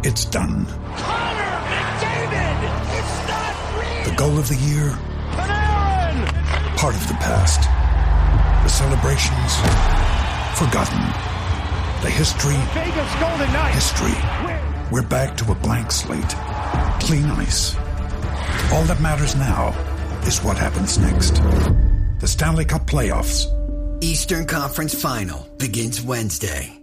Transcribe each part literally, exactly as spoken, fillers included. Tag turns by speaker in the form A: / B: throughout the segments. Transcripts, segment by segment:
A: It's done.
B: Connor McDavid! It's not real!
A: The goal of the year?
B: Panarin!
A: Part of the past. The celebrations? Forgotten. The history?
B: Vegas Golden Knights!
A: History. We're back to a blank slate. Clean ice. All that matters now is what happens next. The Stanley Cup Playoffs.
C: Eastern Conference Final begins Wednesday.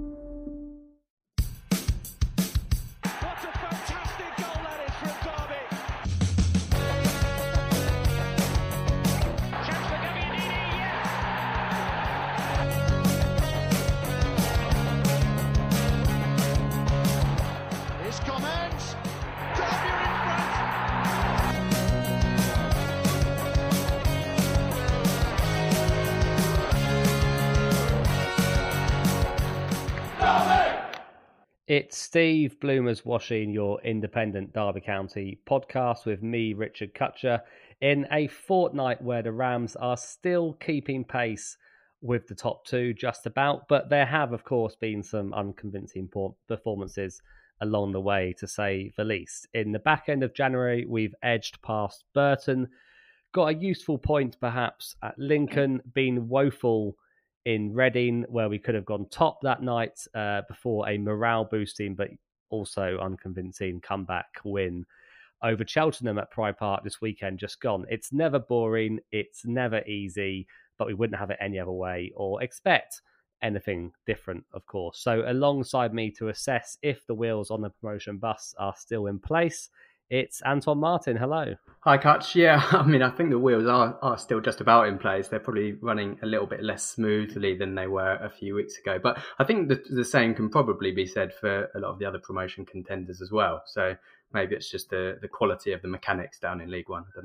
D: It's Steve Bloomer's Washing, your independent Derby County podcast with me, Richard Kutcher, in a fortnight where the Rams are still keeping pace with the top two, just about, but there have, of course, been some unconvincing performances along the way, to say the least. In the back end of January, we've edged past Burton, got a useful point, perhaps, at Lincoln, been woeful in Reading, where we could have gone top that night uh, before a morale-boosting but also unconvincing comeback win over Cheltenham at Pride Park this weekend, just gone. It's never boring, it's never easy, but we wouldn't have it any other way or expect anything different, of course. So alongside me to assess if the wheels on the promotion bus are still in place, it's Anton Martin. Hello.
E: Hi, Kutch. Yeah, I mean, I think the wheels are, are still just about in place. They're probably running a little bit less smoothly than they were a few weeks ago. But I think the, the same can probably be said for a lot of the other promotion contenders as well. So maybe it's just the, the quality of the mechanics down in League One. I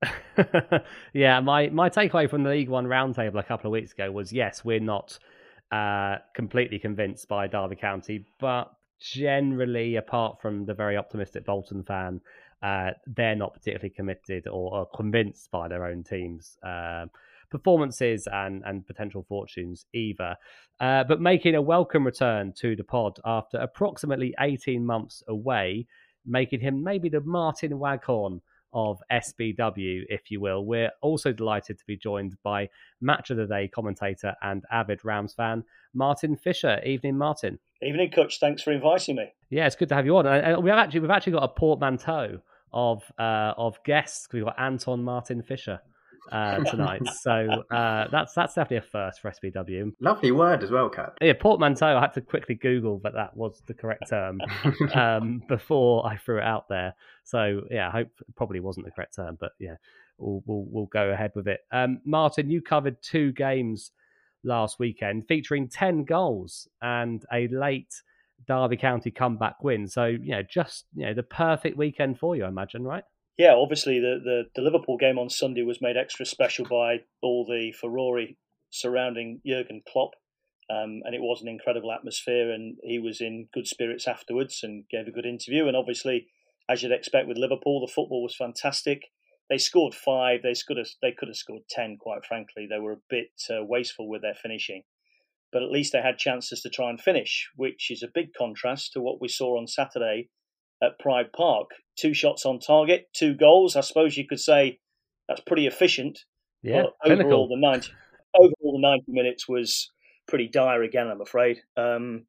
E: don't know.
D: yeah, my, my takeaway from the League One roundtable a couple of weeks ago was, yes, we're not uh, completely convinced by Derby County, but generally, apart from the very optimistic Bolton fan, uh, they're not particularly committed or, or convinced by their own team's uh, performances and, and potential fortunes either. Uh, but making a welcome return to the pod after approximately eighteen months away, making him maybe the Martin Waghorn of S B W, if you will. We're also delighted to be joined by Match of the Day commentator and avid Rams fan, Martin Fisher. Evening, Martin.
F: Evening, Kutch. Thanks for inviting me.
D: Yeah, it's good to have you on. And we have actually we've actually got a portmanteau of uh, of guests. We've got Anton Martin Fisher uh, tonight, so uh, that's that's definitely a first for S B W.
E: Lovely word as well, Kat.
D: Yeah, portmanteau. I had to quickly Google that that was the correct term um, before I threw it out there. So yeah, I hope it probably wasn't the correct term, but yeah, we'll we'll, we'll go ahead with it. Um, Martin, you covered two games last weekend featuring ten goals and a late Derby County comeback win. So, you know, just, you know, the perfect weekend for you, I imagine, right?
F: Yeah, obviously the, the, the Liverpool game on Sunday was made extra special by all the furore surrounding Jurgen Klopp. Um, and it was an incredible atmosphere, and he was in good spirits afterwards and gave a good interview. And obviously, as you'd expect with Liverpool, the football was fantastic. They scored five. They could have, they could have scored ten, quite frankly. They were a bit uh, wasteful with their finishing. But at least they had chances to try and finish, which is a big contrast to what we saw on Saturday at Pride Park. Two shots on target, two goals. I suppose you could say that's pretty efficient.
D: Yeah,
F: but overall, the ninety overall the ninety minutes was pretty dire again, I'm afraid. Um,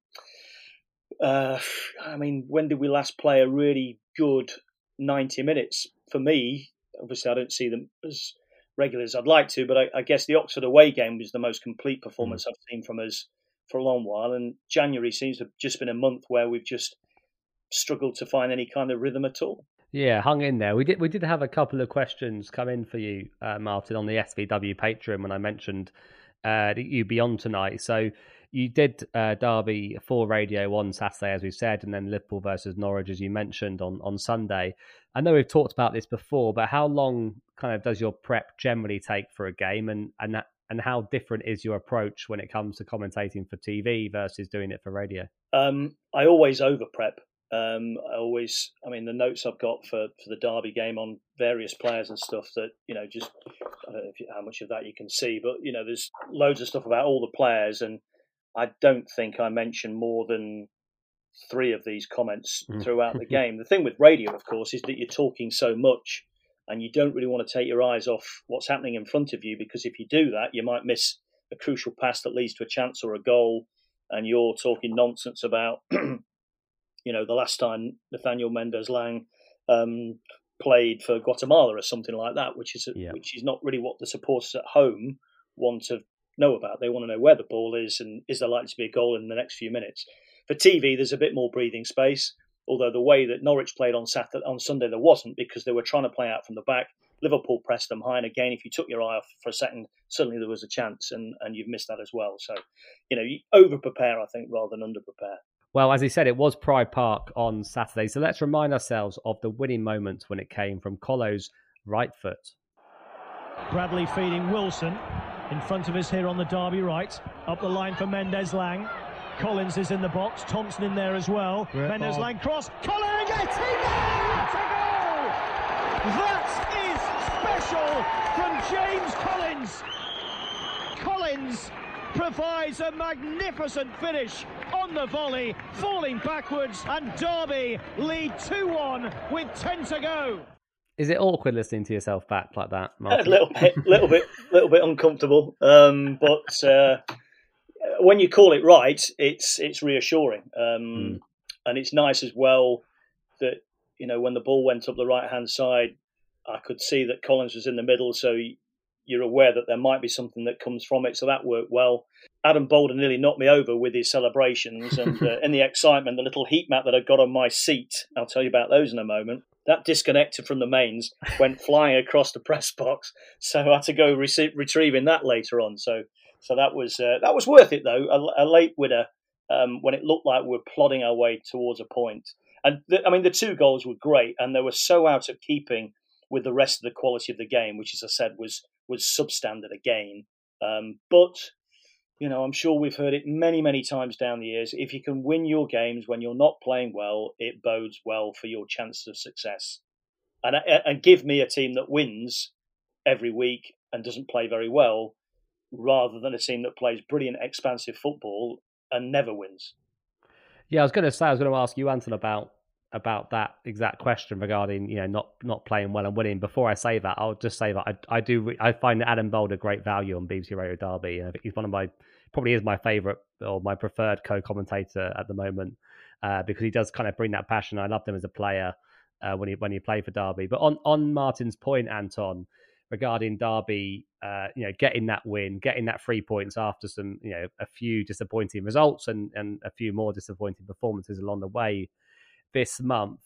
F: uh, I mean, when did we last play a really good ninety minutes? For me, obviously, I don't see them as regular as I'd like to, but I, I guess the Oxford away game was the most complete performance mm. I've seen from us for a long while. And January seems to have just been a month where we've just struggled to find any kind of rhythm at all.
D: Yeah, hung in there. We did we did have a couple of questions come in for you, uh, Martin, on the S V W Patreon when I mentioned uh, that you'd be on tonight. So you did uh, Derby for radio on Saturday, as we said, and then Liverpool versus Norwich, as you mentioned, on, on Sunday. I know we've talked about this before, but how long kind of does your prep generally take for a game, and and that, and how different is your approach when it comes to commentating for T V versus doing it for radio? Um,
F: I always over prep. Um, I always, I mean, the notes I've got for, for the Derby game on various players and stuff that, you know, just, I don't know if you, how much of that you can see, but, you know, there's loads of stuff about all the players, and I don't think I mention more than three of these comments throughout the game. The thing with radio, of course, is that you're talking so much and you don't really want to take your eyes off what's happening in front of you, because if you do that, you might miss a crucial pass that leads to a chance or a goal, and you're talking nonsense about, you know, the last time Nathaniel Mendez-Lang um, played for Guatemala or something like that, which is
D: yeah.
F: which is not really what the supporters at home want to know about. They want to know where the ball is and is there likely to be a goal in the next few minutes. For T V, there's a bit more breathing space, although the way that Norwich played on Saturday, on Sunday, there wasn't, because they were trying to play out from the back. Liverpool pressed them high, and again, if you took your eye off for a second, suddenly there was a chance, and, and you've missed that as well. So, you know, you over-prepare, I think, rather than under-prepare.
D: Well, as he said, it was Pride Park on Saturday, so let's remind ourselves of the winning moments when it came from Colo's right foot.
B: Bradley feeding Wilson in front of us here on the Derby right. Up the line for Mendez-Lang. Collins is in the box. Thompson in there as well. Mendez-Lang cross. Collins gets in there! What a goal! That is special from James Collins. Collins provides a magnificent finish on the volley, falling backwards, and Derby lead two one with ten to go.
D: Is it awkward listening to yourself back like that, Martin?
F: A little bit, little bit, little bit uncomfortable. Um, but uh, when you call it right, it's it's reassuring, um, mm. and it's nice as well that, you know, when the ball went up the right hand side, I could see that Collins was in the middle, so you're aware that there might be something that comes from it. So that worked well. Adam Bolder nearly knocked me over with his celebrations, and uh, in the excitement, the little heat mat that I got on my seat, I'll tell you about those in a moment, that disconnected from the mains, went flying across the press box. So I had to go re- retrieving that later on. So so that was uh, that was worth it, though. A, a late winner um, when it looked like we were plodding our way towards a point. And the, I mean, the two goals were great, and they were so out of keeping with the rest of the quality of the game, which, as I said, was was substandard again. Um, but you know, I'm sure we've heard it many, many times down the years. If you can win your games when you're not playing well, it bodes well for your chances of success. And and give me a team that wins every week and doesn't play very well, rather than a team that plays brilliant, expansive football and never wins.
D: Yeah, I was going to say, I was going to ask you, Anton, about about that exact question regarding, you know, not not playing well and winning. Before I say that, I'll just say that I I do I find Adam Bolder great value on B B C Radio Derby. Uh, he's one of my probably is my favourite or my preferred co-commentator at the moment, uh, because he does kind of bring that passion. I loved him as a player uh, when he when he played for Derby. But on on Martin's point, Anton, regarding Derby, uh, you know, getting that win, getting that three points after some, you know, a few disappointing results and and a few more disappointing performances along the way this month.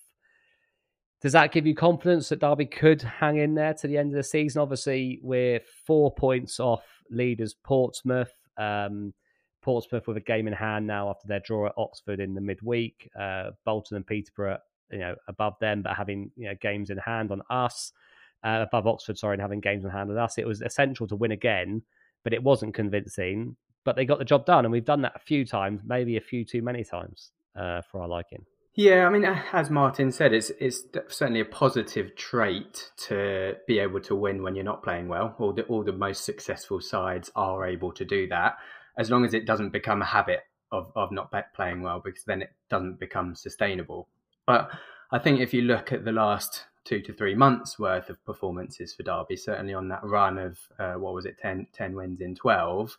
D: Does that give you confidence that Derby could hang in there to the end of the season? Obviously, we're four points off leaders Portsmouth. Um, Portsmouth with a game in hand now after their draw at Oxford in the midweek. Uh, Bolton and Peterborough, you know, above them, but having, you know, games in hand on us. Uh, above Oxford, sorry, and having games in hand on us. It was essential to win again, but it wasn't convincing. But they got the job done, and we've done that a few times, maybe a few too many times uh, for our liking.
E: Yeah, I mean, as Martin said, it's it's certainly a positive trait to be able to win when you're not playing well. All the all the most successful sides are able to do that, as long as it doesn't become a habit of, of not playing well, because then it doesn't become sustainable. But I think if you look at the last two to three months worth of performances for Derby, certainly on that run of, uh, what was it, ten, ten wins in twelve,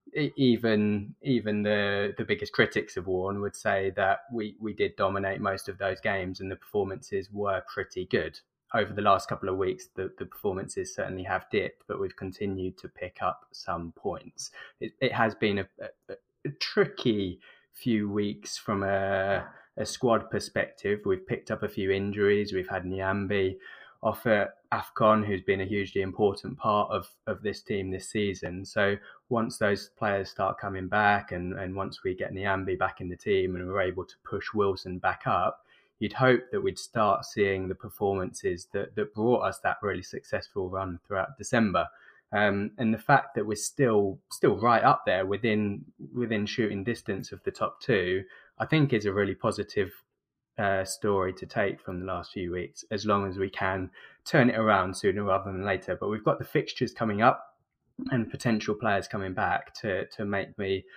E: even even the the biggest critics of Warne would say that we we did dominate most of those games and the performances were pretty good. Over the last couple of weeks, the, the performances certainly have dipped, but we've continued to pick up some points. It, it has been a, a, a tricky few weeks from a, a squad perspective. We've picked up a few injuries. We've had Nyambi off at AFCON, who's been a hugely important part of, of this team this season. So once those players start coming back and, and once we get Nyambi back in the team and we're able to push Wilson back up, you'd hope that we'd start seeing the performances that, that brought us that really successful run throughout December. Um, and the fact that we're still still right up there within within shooting distance of the top two, I think is a really positive Uh, story to take from the last few weeks, as long as we can turn it around sooner rather than later. But we've got the fixtures coming up and potential players coming back to to make me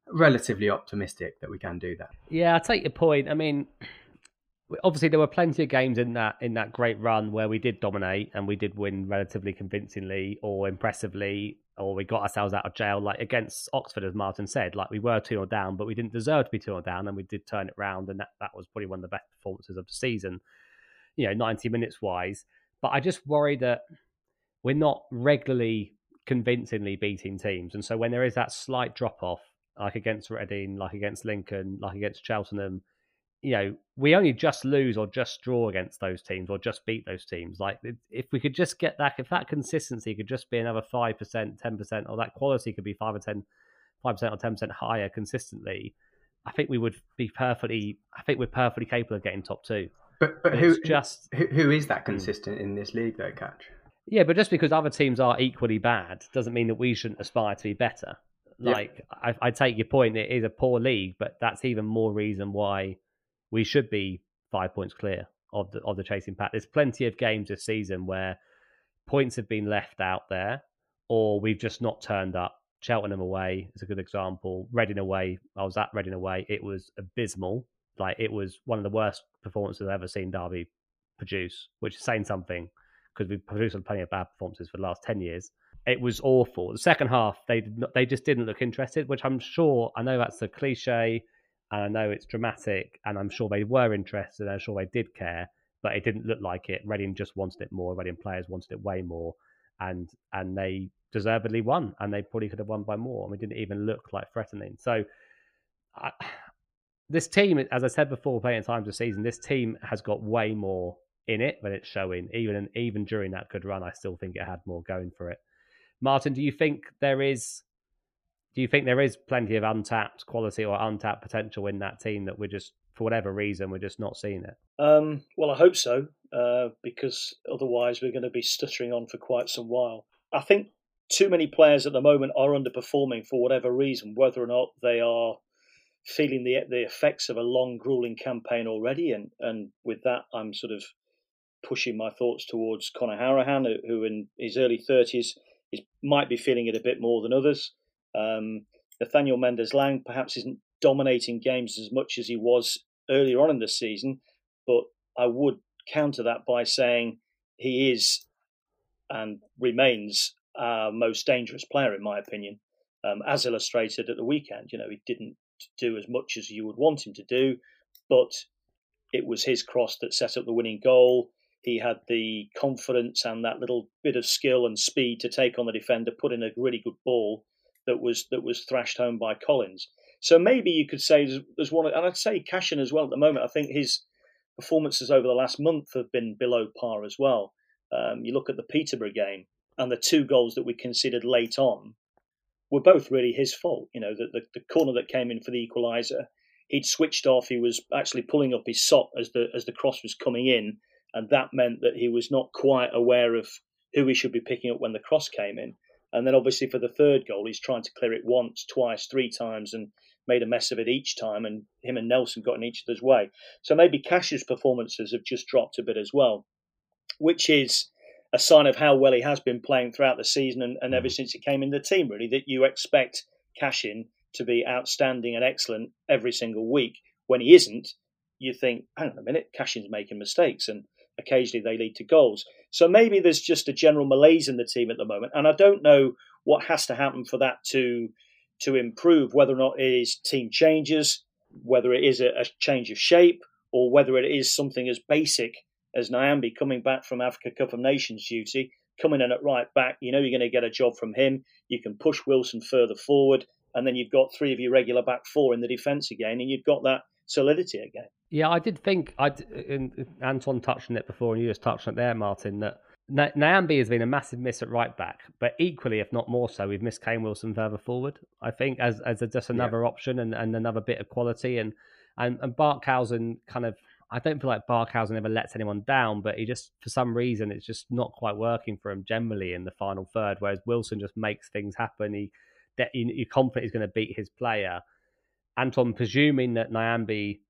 E: relatively optimistic that we can do that.
D: Yeah, I take your point. I mean, obviously there were plenty of games in that in that great run where we did dominate and we did win relatively convincingly or impressively, or we got ourselves out of jail, like against Oxford, as Martin said. Like, we were two nil down, but we didn't deserve to be two nil down, and we did turn it round, and that, that was probably one of the best performances of the season, you know, ninety minutes wise. But I just worry that we're not regularly convincingly beating teams. And so when there is that slight drop-off, like against Reading, like against Lincoln, like against Cheltenham, you know, we only just lose or just draw against those teams or just beat those teams. Like, if we could just get that, if that consistency could just be another five percent, ten percent, or that quality could be five or ten, five percent or ten percent higher consistently, I think we would be perfectly, I think we're perfectly capable of getting top two.
E: But but
D: And
E: who
D: it's just
E: who, who is that consistent mm. in this league though, Catch?
D: Yeah, but just because other teams are equally bad doesn't mean that we shouldn't aspire to be better. Like, yep. I, I take your point, it is a poor league, but that's even more reason why we should be five points clear of the of the chasing pack. There's plenty of games this season where points have been left out there, or we've just not turned up. Cheltenham away is a good example. Reading away, I was at Reading away. It was abysmal. Like, it was one of the worst performances I've ever seen Derby produce, which is saying something, because we've produced plenty of bad performances for the last ten years. It was awful. The second half, they did not, they just didn't look interested, which I'm sure, I know that's a cliche, and I know it's dramatic, and I'm sure they were interested, and I'm sure they did care, but it didn't look like it. Reading just wanted it more. Reading players wanted it way more, and and they deservedly won, and they probably could have won by more, and we didn't even look like threatening. So, I, this team, as I said before, plenty of times this season, this team has got way more in it than it's showing. Even even during that good run, I still think it had more going for it. Martin, do you think there is? Do you think there is plenty of untapped quality or untapped potential in that team that we're just, for whatever reason, we're just not seeing it?
F: Um, well, I hope so, uh, because otherwise we're going to be stuttering on for quite some while. I think too many players at the moment are underperforming for whatever reason, whether or not they are feeling the the effects of a long, grueling campaign already. And, and with that, I'm sort of pushing my thoughts towards Conor Hourihane, who in his early thirties is, might be feeling it a bit more than others. Um, Nathaniel Mendez-Laing perhaps isn't dominating games as much as he was earlier on in the season, but I would counter that by saying he is and remains our most dangerous player, in my opinion, um, as illustrated at the weekend. You know, he didn't do as much as you would want him to do, but it was his cross that set up the winning goal. He had the confidence and that little bit of skill and speed to take on the defender, put in a really good ball that was that was thrashed home by Collins. So maybe you could say there's, there's one, and I'd say Cashin as well at the moment. I think his performances over the last month have been below par as well. Um, you look at the Peterborough game, and the two goals that we conceded late on were both really his fault. You know, the, the, the corner that came in for the equaliser, he'd switched off. He was actually pulling up his sock as the as the cross was coming in, and that meant that he was not quite aware of who he should be picking up when the cross came in. And then obviously for the third goal, he's trying to clear it once, twice, three times, and made a mess of it each time. And him and Nelson got in each other's way. So maybe Cash's performances have just dropped a bit as well, which is a sign of how well he has been playing throughout the season and, and ever since he came in the team, really, that you expect Cashin to be outstanding and excellent every single week. When he isn't, you think, hang on a minute, Cashin's making mistakes, and occasionally they lead to goals. So maybe there's just a general malaise in the team at the moment, and I don't know what has to happen for that to to improve, whether or not it is team changes, whether it is a, a change of shape, or whether it is something as basic as Nyambe coming back from Africa Cup of Nations duty, coming in at right back. You know you're going to get a job from him. You can push Wilson further forward, and then you've got three of your regular back four in the defence again, and you've got that solidity again.
D: Yeah, I did think, I Anton touched on it before, and you just touched on it there, Martin, that Nyambe has been a massive miss at right back, but equally, if not more so, we've missed Kane Wilson further forward, I think, as as a, just another yeah. option and, and another bit of quality. And, and, and Barkhausen kind of, I don't feel like Barkhausen ever lets anyone down, but he just, for some reason, it's just not quite working for him generally in the final third, whereas Wilson just makes things happen. He, you're confident he's going to beat his player. Anton, presuming that Nyambe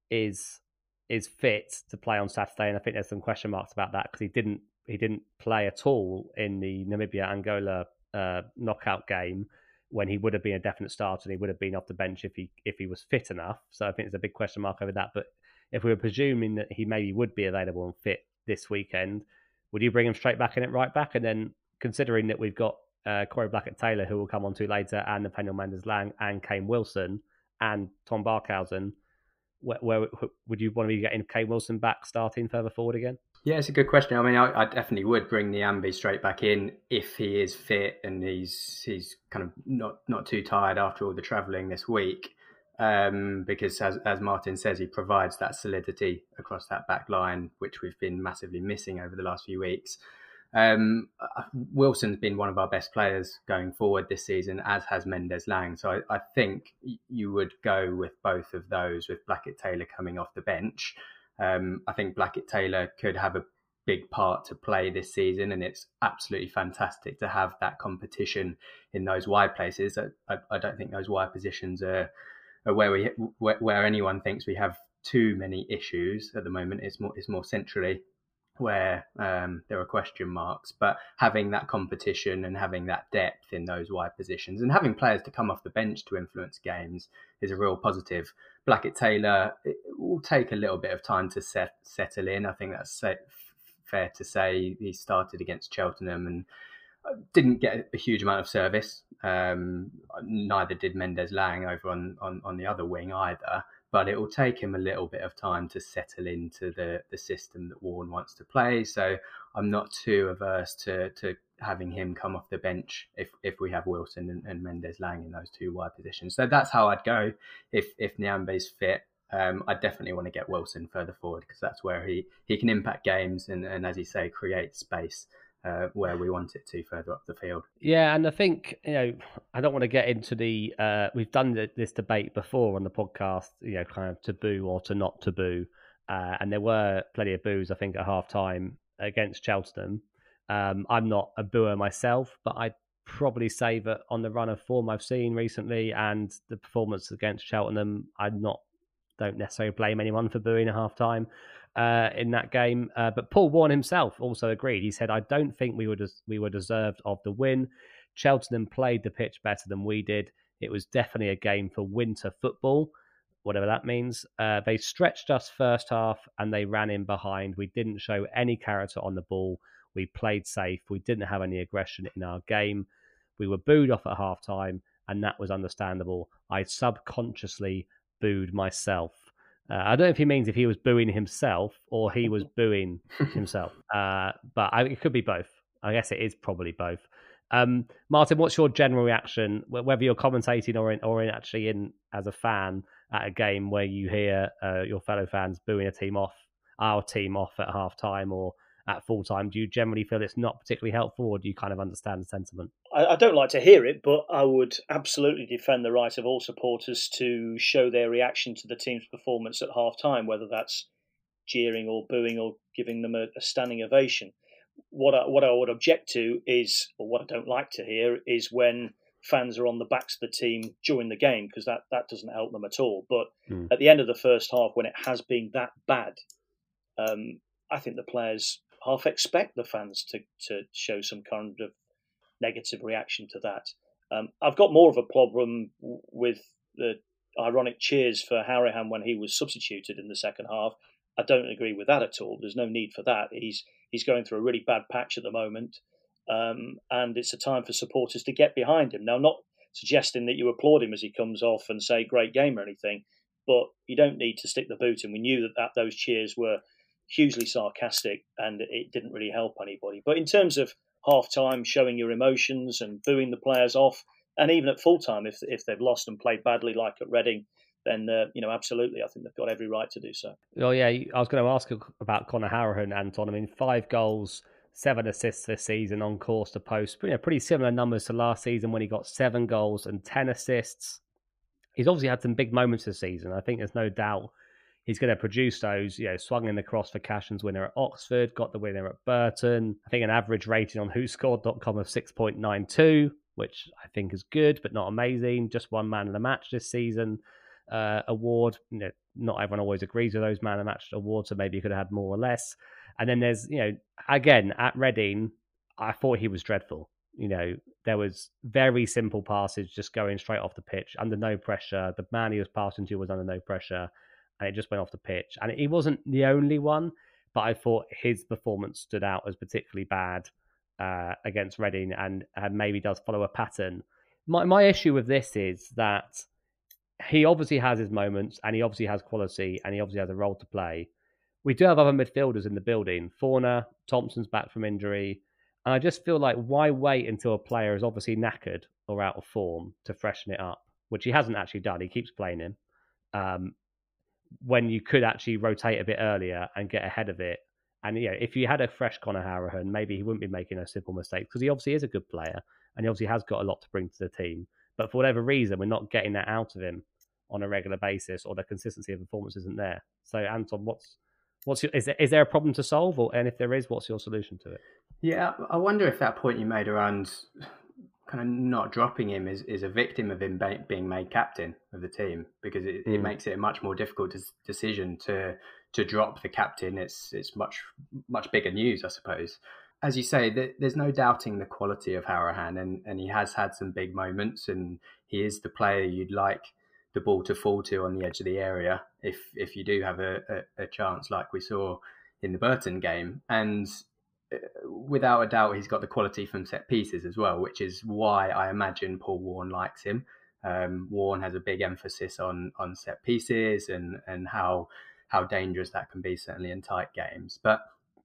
D: is is fit to play on Saturday, and I think there's some question marks about that because he didn't he didn't play at all in the Namibia Angola uh, knockout game. when he would have been a definite starter and he would have been off the bench if he if he was fit enough. So I think there's a big question mark over that. But if we were presuming that he maybe would be available and fit this weekend, would you bring him straight back in at right back? And then considering that we've got uh, Corey Blackett-Taylor, who we'll come on to later, and Nathaniel Mendez-Laing and Kane Wilson and Tom Barkhausen, where, where would you want to be getting Kane Wilson back starting further forward again?
E: Yeah, it's a good question. I mean, I, I definitely would bring Nyambe straight back in if he is fit and he's he's kind of not, not too tired after all the travelling this week. Um, because as, as Martin says, he provides that solidity across that back line, which we've been massively missing over the last few weeks. Um, Wilson's been one of our best players going forward this season, as has Mendez-Laing. So I, I think you would go with both of those, with Blackett-Taylor coming off the bench. Um, I think Blackett-Taylor could have a big part to play this season, and it's absolutely fantastic to have that competition in those wide places. I, I don't think those wide positions are, are where we where, where anyone thinks we have too many issues at the moment. It's more it's more centrally where um, there are question marks, but having that competition and having that depth in those wide positions and having players to come off the bench to influence games is a real positive. Blackett-Taylor, it will take a little bit of time to set, settle in. I think that's safe, fair to say. He started against Cheltenham and didn't get a huge amount of service. Um, neither did Mendez-Laing over on, on, on the other wing either. But it will take him a little bit of time to settle into the, the system that Warne wants to play. So I'm not too averse to, to having him come off the bench if, if we have Wilson and, and Mendez-Laing in those two wide positions. So that's how I'd go if if Nyambe's fit. Um, I definitely want to get Wilson further forward because that's where he, he can impact games and, and, as you say, create space. Uh, where we want it to further up the field.
D: Yeah, and I think, you know, I don't want to get into the, uh, we've done the, this debate before on the podcast, you know, kind of to boo or to not to boo. Uh, and there were plenty of boos, I think, at half time against Cheltenham. Um, I'm not a booer myself, but I'd probably say that on the run of form I've seen recently and the performance against Cheltenham, I'm not, don't necessarily blame anyone for booing at half time. Uh, in that game. Uh, but Paul Warne himself also agreed. He said, I don't think we were des- we were deserved of the win. Cheltenham played the pitch better than we did. It was definitely a game for winter football, whatever that means. Uh, they stretched us first half and they ran in behind. We didn't show any character on the ball. We played safe. We didn't have any aggression in our game. We were booed off at half time and that was understandable. I subconsciously booed myself. Uh, I don't know if he means if he was booing himself or he was booing himself, uh, but I, it could be both. I guess it is probably both. Um, Martin, what's your general reaction, whether you're commentating or in, or in actually in as a fan at a game where you hear uh, your fellow fans booing a team off, our team off at half time or at full time? Do you generally feel it's not particularly helpful, or do you kind of understand the sentiment?
F: I, I don't like to hear it, but I would absolutely defend the right of all supporters to show their reaction to the team's performance at half time, whether that's jeering or booing or giving them a, a standing ovation. What I, what I would object to is, or what I don't like to hear, is when fans are on the backs of the team during the game, because that, that doesn't help them at all. But mm. at the end of the first half, when it has been that bad, um, I think the players half expect the fans to, to show some kind of negative reaction to that. Um, I've got more of a problem with the ironic cheers for Harahan when he was substituted in the second half. I don't agree with that at all. There's no need for that. He's he's going through a really bad patch at the moment, um, and it's a time for supporters to get behind him. Now, I'm not suggesting that you applaud him as he comes off and say great game or anything, but you don't need to stick the boot in. We knew that, that those cheers were hugely sarcastic and it didn't really help anybody. But in terms of half-time, showing your emotions and booing the players off, and even at full-time, if if they've lost and played badly like at Reading, then, uh, you know, absolutely, I think they've got every right to do so.
D: Oh, yeah, I was going to ask about Conor Harahan, Anton. I mean, five goals, seven assists this season, on course to post. You know, pretty similar numbers to last season when he got seven goals and ten assists. He's obviously had some big moments this season. I think there's no doubt he's going to produce those. You know, swung in the cross for Cashin's winner at Oxford, got the winner at Burton. I think an average rating on who scored dot com of six point nine two, which I think is good, but not amazing. Just one man of the match this season. Uh, award, you know, not everyone always agrees with those man of the match awards, so maybe you could have had more or less. And then there's, you know, again, at Reading, I thought he was dreadful. You know, there was very simple passes just going straight off the pitch under no pressure. The man he was passing to was under no pressure, and it just went off the pitch. And he wasn't the only one, but I thought his performance stood out as particularly bad uh, against Reading, and, and maybe does follow a pattern. My my issue with this is that he obviously has his moments, and he obviously has quality, and he obviously has a role to play. We do have other midfielders in the building. Forner, Thompson's back from injury. And I just feel like, why wait until a player is obviously knackered or out of form to freshen it up, which he hasn't actually done. He keeps playing him. Um, when you could actually rotate a bit earlier and get ahead of it. And, you know, if you had a fresh Conor Hourihane, maybe he wouldn't be making those simple mistakes, because he obviously is a good player and he obviously has got a lot to bring to the team. But for whatever reason, we're not getting that out of him on a regular basis, or the consistency of performance isn't there. So, Anton, what's what's your, is there, is there a problem to solve? Or, and if there is, what's your solution to it?
E: Yeah, I wonder if that point you made around kind of not dropping him is, is a victim of him being made captain of the team, because it, mm. it makes it a much more difficult decision to to drop the captain. It's it's much much bigger news, I suppose. As you say, there's no doubting the quality of Hourihane, and, and he has had some big moments, and he is the player you'd like the ball to fall to on the edge of the area if if you do have a, a, a chance, like we saw in the Burton game. And without a doubt, he's got the quality from set pieces as well, which is why I imagine Paul Warne likes him. Um, Warne has a big emphasis on on set pieces and and how how dangerous that can be, certainly in tight games. But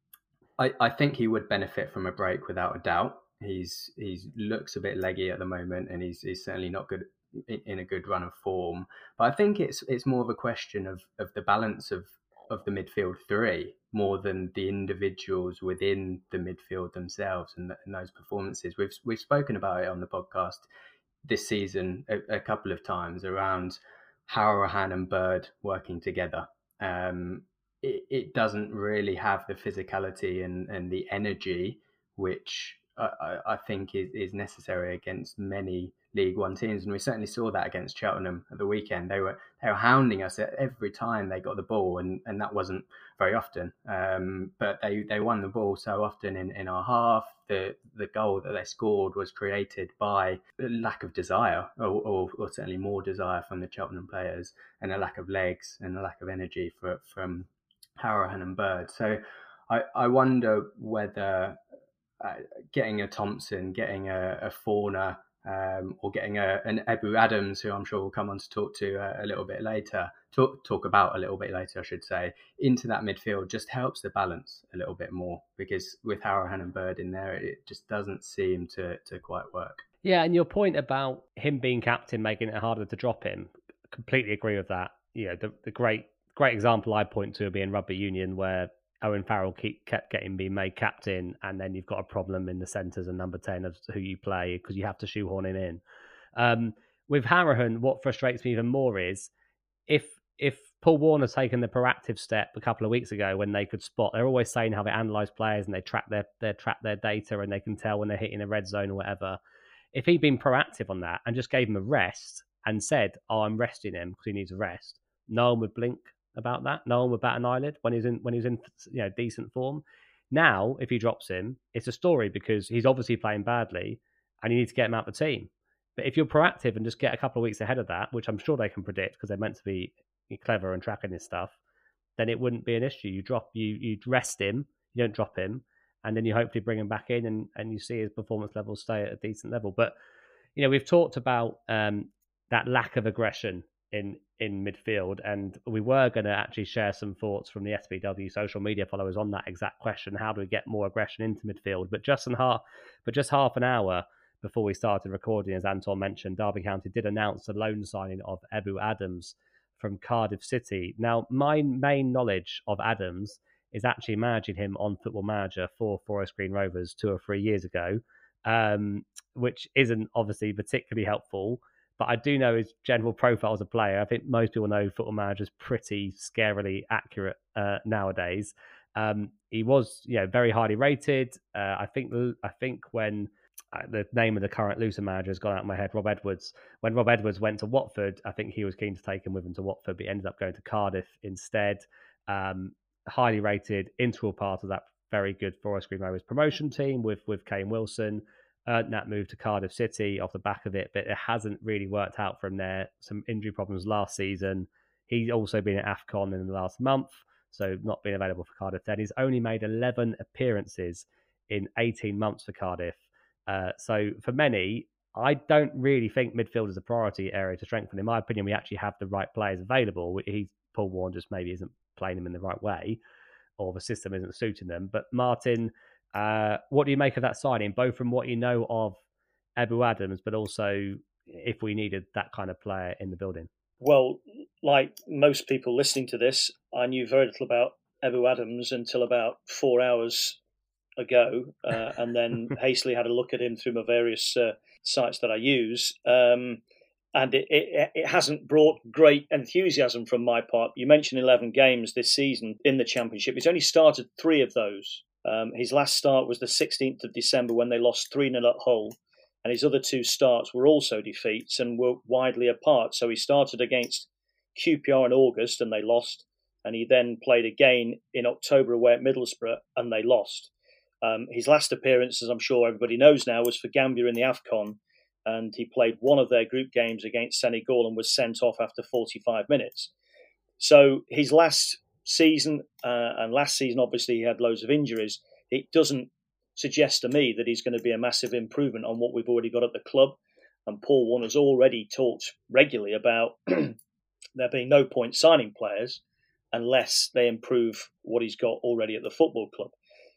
E: I, I think he would benefit from a break without a doubt. He's he's looks a bit leggy at the moment, and he's he's certainly not good in a good run of form. But I think it's it's more of a question of of the balance of of the midfield three, more than the individuals within the midfield themselves and, and those performances. We've we've spoken about it on the podcast this season a, a couple of times around Hourihane and Bird working together. Um, it, it doesn't really have the physicality and, and the energy which I, I think is, is necessary against many League One teams, and we certainly saw that against Cheltenham at the weekend. They were they were hounding us every time they got the ball, and, and that wasn't very often. Um, but they, they won the ball so often in, in our half. The the goal that they scored was created by a lack of desire, or, or, or certainly more desire from the Cheltenham players, and a lack of legs and a lack of energy for, from Hourihane and Bird. So I, I wonder whether uh, getting a Thompson, getting a, a Forner, Um, or getting a, an Ebou Adams, who I'm sure we'll come on to talk to uh, a little bit later, talk talk about a little bit later, I should say, into that midfield just helps the balance a little bit more, because with Hourihane and Bird in there, it just doesn't seem to to quite work.
D: Yeah, and your point about him being captain making it harder to drop him, completely agree with that. You know, the, the great great example I point to being Rugby Union, where Owen Farrell keep, kept getting being made captain, and then you've got a problem in the centres and number ten of who you play, because you have to shoehorn him in. Um, with Hourihane, what frustrates me even more is if if Paul Warne had taken the proactive step a couple of weeks ago when they could spot, they're always saying how they analyse players and they track their they track their data and they can tell when they're hitting a red zone or whatever. If he'd been proactive on that and just gave him a rest and said, "Oh, I'm resting him because he needs a rest," no one would blink about that. No one would bat an eyelid when he's in when he's in you know decent form. Now, if he drops him, it's a story, because he's obviously playing badly and you need to get him out of the team. But if you're proactive and just get a couple of weeks ahead of that, which I'm sure they can predict because they're meant to be clever and tracking this stuff, then it wouldn't be an issue. You drop you you rest him, you don't drop him, and then you hopefully bring him back in and, and you see his performance levels stay at a decent level. But you know, we've talked about um, that lack of aggression in in midfield, and we were going to actually share some thoughts from the S B W social media followers on that exact question: how do we get more aggression into midfield? But just in half, but just half an hour before we started recording, as Anton mentioned, Derby County did announce the loan signing of Ebou Adams from Cardiff City. Now, my main knowledge of Adams is actually managing him on Football Manager for Forest Green Rovers two or three years ago, um, which isn't obviously particularly helpful. But I do know his general profile as a player. I think most people know Football Manager is pretty scarily accurate uh, nowadays. Um, he was, you know, very highly rated. Uh, I think I think when uh, the name of the current Luton manager has gone out of my head, Rob Edwards. When Rob Edwards went to Watford, I think he was keen to take him with him to Watford, but he ended up going to Cardiff instead. Um, highly rated, integral part of that very good Forest Green Rovers promotion team with with Kane Wilson. earned that move to Cardiff City off the back of it, but it hasn't really worked out from there. Some injury problems last season. He's also been at AFCON in the last month, so not been available for Cardiff then. He's only made eleven appearances in eighteen months for Cardiff. Uh, so for many, I don't really think midfield is a priority area to strengthen. In my opinion, we actually have the right players available. He's Paul Warne just maybe isn't playing them in the right way, or the system isn't suiting them. But Martin, uh, what do you make of that signing, both from what you know of Ebou Adams, but also if we needed that kind of player in the building?
F: Well, like most people listening to this, I knew very little about Ebou Adams until about four hours ago, uh, and then hastily had a look at him through my various uh, sites that I use. Um, and it, it, it hasn't brought great enthusiasm from my part. You mentioned eleven games this season in the Championship. He's only started three of those. Um, his last start was the sixteenth of December when they lost three nil at Hull. And his other two starts were also defeats and were widely apart. So he started against Q P R in August and they lost. And he then played again in October away at Middlesbrough and they lost. Um, his last appearance, as I'm sure everybody knows now, was for Gambia in the AFCON. And he played one of their group games against Senegal and was sent off after forty-five minutes. So his last season, uh, and last season, obviously, he had loads of injuries. It doesn't suggest to me that he's going to be a massive improvement on what we've already got at the club. And Paul Warne has already talked regularly about there being no point signing players unless they improve what he's got already at the football club.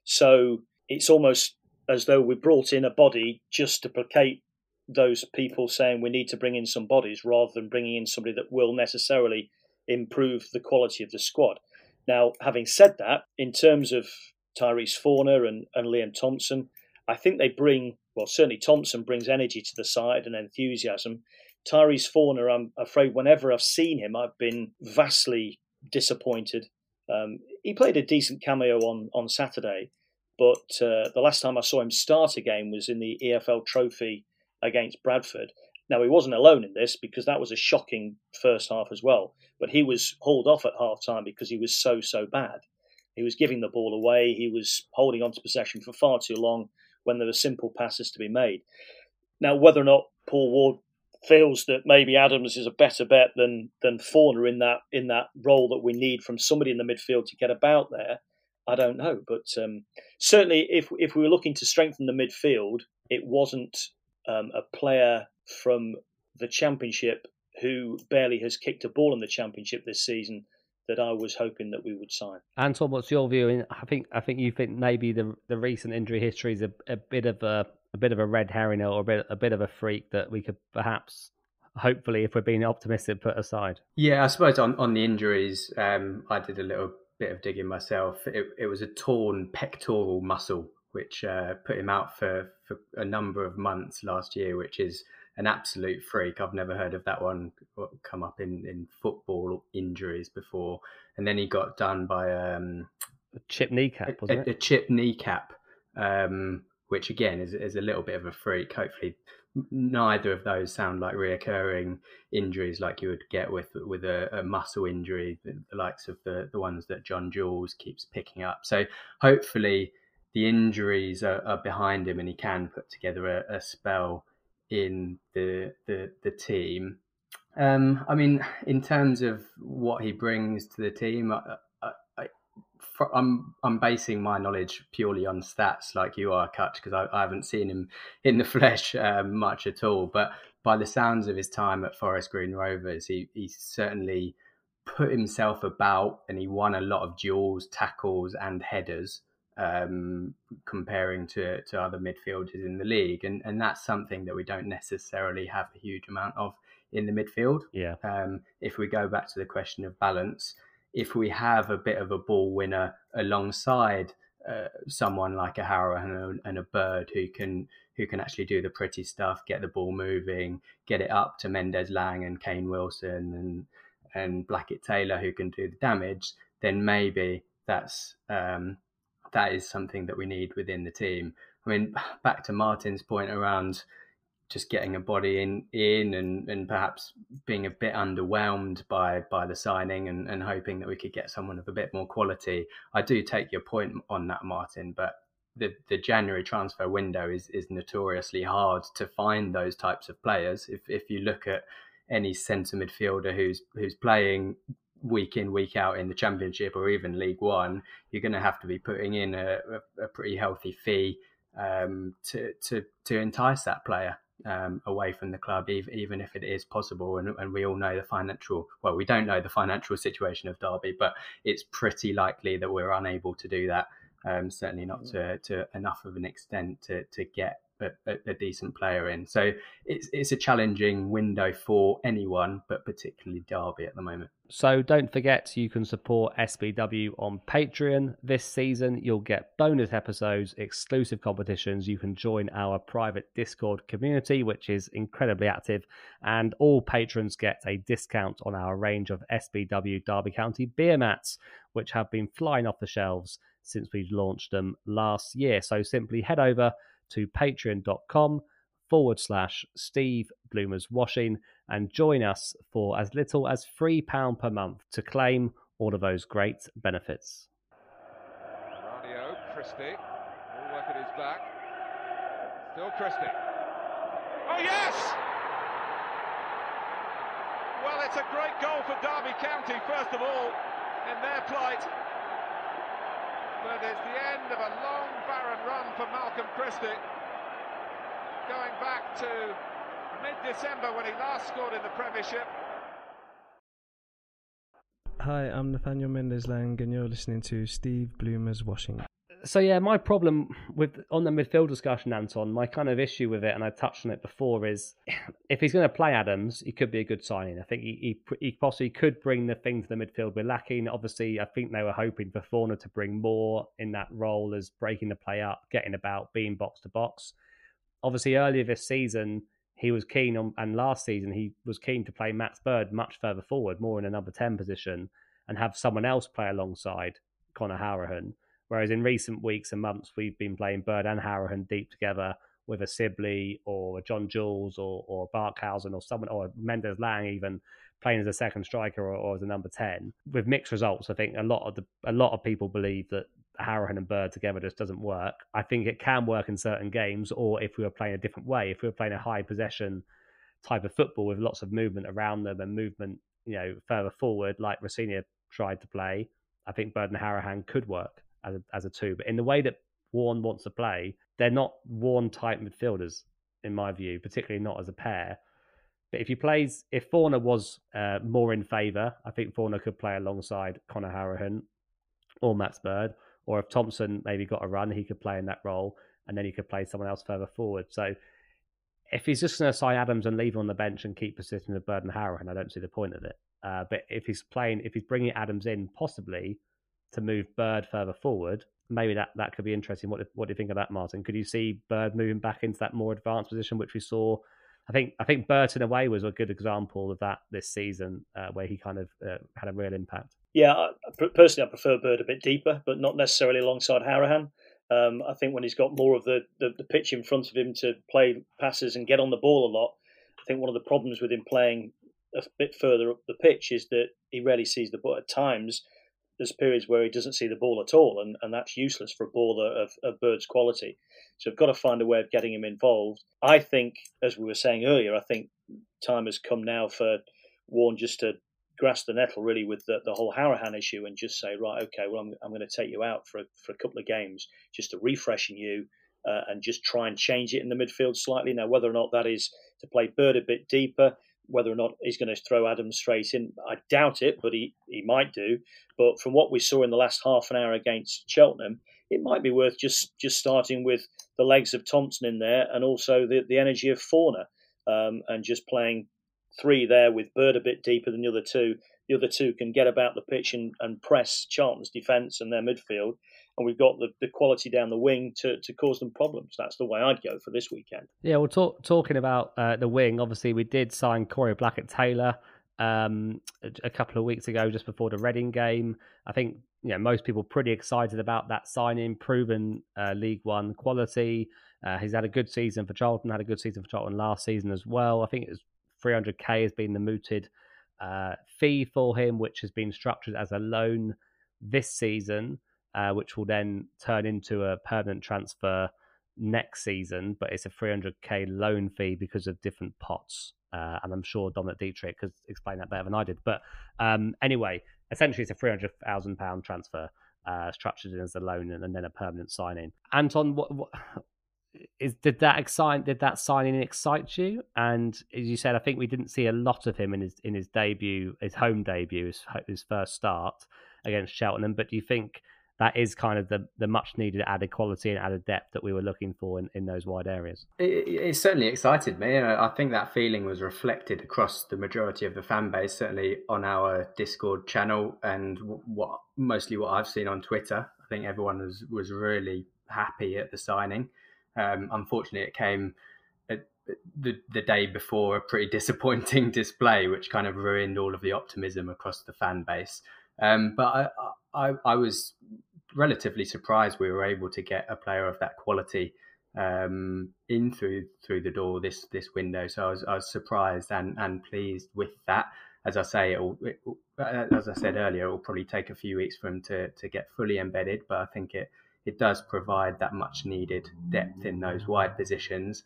F: So it's almost as though we brought in a body just to placate those people saying we need to bring in some bodies rather than bringing in somebody that will necessarily improve the quality of the squad. Now, having said that, in terms of Tyrese Forner and, and Liam Thompson, I think they bring, well, certainly Thompson brings energy to the side and enthusiasm. Tyrese Forner, I'm afraid whenever I've seen him, I've been vastly disappointed. Um, he played a decent cameo on, on Saturday, but uh, the last time I saw him start a game was in the E F L Trophy against Bradford. Now, he wasn't alone in this because that was a shocking first half as well, but he was hauled off at half-time because he was so, so bad. He was giving the ball away. He was holding on to possession for far too long when there were simple passes to be made. Now, whether or not Paul Warne feels that maybe Adams is a better bet than than Forner in that in that role that we need from somebody in the midfield to get about there, I don't know. But um, certainly, if if we were looking to strengthen the midfield, it wasn't um, a player from the Championship who barely has kicked a ball in the Championship this season that I was hoping that we would sign.
D: Anton, what's your view? I think I think you think maybe the the recent injury history is a, a bit of a a bit of a red herring or a bit a bit of a freak that we could perhaps, hopefully, if we're being optimistic, put aside.
E: Yeah, I suppose on, on the injuries, um, I did a little bit of digging myself. It, it was a torn pectoral muscle, which uh, put him out for, for a number of months last year, which is an absolute freak. I've never heard of that one come up in, in football injuries before. And then he got done by um,
D: a chip kneecap, wasn't
E: a,
D: it?
E: A chip kneecap, um, which again is, is a little bit of a freak. Hopefully neither of those sound like reoccurring injuries like you would get with with a, a muscle injury, the likes of the, the ones that John Jules keeps picking up. So hopefully the injuries are, are behind him and he can put together a, a spell in the the, the team. Um, I mean, in terms of what he brings to the team, I, I, I, I'm I'm basing my knowledge purely on stats, like you are, Kutch, because I, I haven't seen him in the flesh um, much at all. But by the sounds of his time at Forest Green Rovers, he he certainly put himself about and he won a lot of duels, tackles, and headers. Um, comparing to, to other midfielders in the league. And, and that's something that we don't necessarily have a huge amount of in the midfield.
D: Yeah.
E: Um, if we go back to the question of balance, if we have a bit of a ball winner alongside uh, someone like a Harrow and a, and a Bird who can who can actually do the pretty stuff, get the ball moving, get it up to Mendez-Laing and Kane Wilson and, and Blackett Taylor who can do the damage, then maybe that's... Um, that is something that we need within the team. I mean, back to Martin's point around just getting a body in, in and, and perhaps being a bit underwhelmed by by the signing and, and hoping that we could get someone of a bit more quality. I do take your point on that, Martin, but the, the January transfer window is, is notoriously hard to find those types of players. If if you look at any centre midfielder who's who's playing week in, week out in the Championship or even League One, you're going to have to be putting in a, a, a pretty healthy fee um, to, to, to entice that player um, away from the club, even, even if it is possible. And, and we all know the financial, well, we don't know the financial situation of Derby, but it's pretty likely that we're unable to do that. Um, certainly not to, to enough of an extent to, to get a, a, a decent player in. So it's it's a challenging window for anyone, but particularly Derby at the moment.
D: So don't forget, you can support S B W on Patreon. This season, you'll get bonus episodes, exclusive competitions. You can join our private Discord community, which is incredibly active. And all patrons get a discount on our range of S B W Derby County beer mats, which have been flying off the shelves since we've launched them last year. So simply head over to patreon.com forward slash Steve Bloomers Washing and join us for as little as three pounds per month to claim all of those great benefits.
G: Radio, Christie, all work at his back. Still Christie. Oh yes! Well, it's a great goal for Derby County, first of all, in their plight. But it's the end of a long, barren run for Malcolm Christie. Going back to mid-December when he last scored in the Premiership.
H: Hi, I'm Nathaniel Mendes-Lang and you're listening to Steve Bloomers Washing.
D: So yeah, my problem with on the midfield discussion, Anton, my kind of issue with it, and I touched on it before, is if he's going to play Adams, he could be a good signing. I think he, he, he possibly could bring the thing to the midfield we're lacking. Obviously, I think they were hoping for Forner to bring more in that role as breaking the play up, getting about, being box to box. Obviously, earlier this season, he was keen on, and last season, he was keen to play Max Bird much further forward, more in a number ten position, and have someone else play alongside Conor Hourihane. Whereas in recent weeks and months, we've been playing Bird and Hourihane deep together with a Sibley or a John Jules or, or Barkhausen or someone, or Mendes-Lang even playing as a second striker or, or as a number ten. With mixed results, I think a lot of the a lot of people believe that Hourihane and Bird together just doesn't work. I think it can work in certain games, or if we were playing a different way, if we were playing a high possession type of football with lots of movement around them and movement, you know, further forward, like Rosenior tried to play, I think Bird and Hourihane could work as a, as a two. But in the way that Warne wants to play, they're not Warne-type midfielders, in my view, particularly not as a pair. But if he plays, if Forner was uh, more in favour, I think Forner could play alongside Conor Hourihane or Max Bird. Or if Thompson maybe got a run, he could play in that role, and then he could play someone else further forward. So if he's just going to sign Adams and leave him on the bench and keep persisting with Bird and Hourihane, I don't see the point of it. Uh, but if he's playing, if he's bringing Adams in, possibly to move Bird further forward, maybe that, that could be interesting. What, what do you think of that, Martin? Could you see Bird moving back into that more advanced position, which we saw? I think I think Burton away was a good example of that this season, uh, where he kind of uh, had a real impact.
F: Yeah, I, personally, I prefer Bird a bit deeper, but not necessarily alongside Hourihane. Um, I think when he's got more of the, the, the pitch in front of him to play passes and get on the ball a lot, I think one of the problems with him playing a bit further up the pitch is that he rarely sees the ball. At times, there's periods where he doesn't see the ball at all, and, and that's useless for a baller of, of Bird's quality. So I've got to find a way of getting him involved. I think, as we were saying earlier, I think time has come now for Warne just to grasp the nettle really with the, the whole Hourihane issue and just say, right, okay, well, I'm, I'm going to take you out for a, for a couple of games just to refreshen you uh, and just try and change it in the midfield slightly. Now, whether or not that is to play Bird a bit deeper, whether or not he's going to throw Adams straight in, I doubt it, but he, he might do. But from what we saw in the last half an hour against Cheltenham, it might be worth just, just starting with the legs of Thompson in there and also the, the energy of Forner um, and just playing three there with Bird a bit deeper than the other two. The other two can get about the pitch and, and press Charlton's defence and their midfield. And we've got the, the quality down the wing to, to cause them problems. That's the way I'd go for this weekend.
D: Yeah, well, talk, talking about uh, the wing, obviously we did sign Corey Blackett-Taylor um, a, a couple of weeks ago, just before the Reading game. I think you know most people pretty excited about that signing, proven uh, League One quality. Uh, he's had a good season for Charlton, had a good season for Charlton last season as well. I think it was three hundred k has been the mooted uh, fee for him, which has been structured as a loan this season. uh, which will then turn into a permanent transfer next season, but it's a three hundred k loan fee because of different pots. Uh, and I'm sure Dominic Dietrich could explain that better than I did. But um, anyway, essentially it's a three hundred thousand pounds transfer uh, structured in as a loan and, and then a permanent signing. Anton, what, what is did that excite? Did that signing excite you? And as you said, I think we didn't see a lot of him in his in his debut, his home debut, his, his first start against Cheltenham. But do you think that is kind of the, the much needed added quality and added depth that we were looking for in, in those wide areas?
E: It, it certainly excited me. I think that feeling was reflected across the majority of the fan base, certainly on our Discord channel and what mostly what I've seen on Twitter. I think everyone was, was really happy at the signing. Um, unfortunately, it came at the, the day before a pretty disappointing display, which kind of ruined all of the optimism across the fan base. Um, but I, I, I was relatively surprised we were able to get a player of that quality um, in through through the door this this window. So I was I was surprised and, and pleased with that. As I say, it will, it, as I said earlier, it will probably take a few weeks for him to to get fully embedded, but I think it it does provide that much needed depth in those wide positions.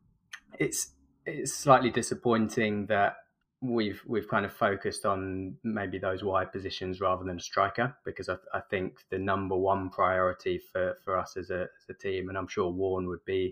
E: It's it's slightly disappointing that we've we've kind of focused on maybe those wide positions rather than a striker, because I, I think the number one priority for, for us as a, as a team, and I'm sure Warren would be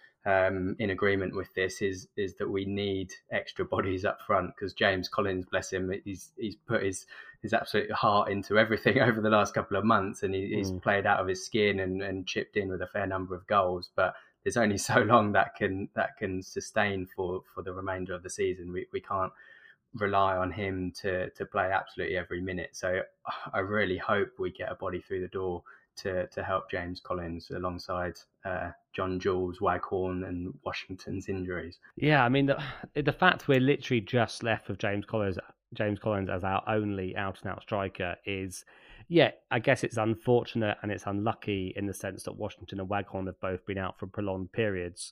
E: um, in agreement with this, is is that we need extra bodies up front, because James Collins, bless him, he's he's put his his absolute heart into everything over the last couple of months, and he, he's mm. played out of his skin and, and chipped in with a fair number of goals, but there's only so long that can that can sustain for, for the remainder of the season. We we can't rely on him to to play absolutely every minute. So I really hope we get a body through the door to to help James Collins alongside uh, John Jules, Waghorn and Washington's injuries.
D: Yeah, I mean, the, the fact we're literally just left with James Collins, James Collins as our only out-and-out striker is, yeah, I guess it's unfortunate and it's unlucky in the sense that Washington and Waghorn have both been out for prolonged periods.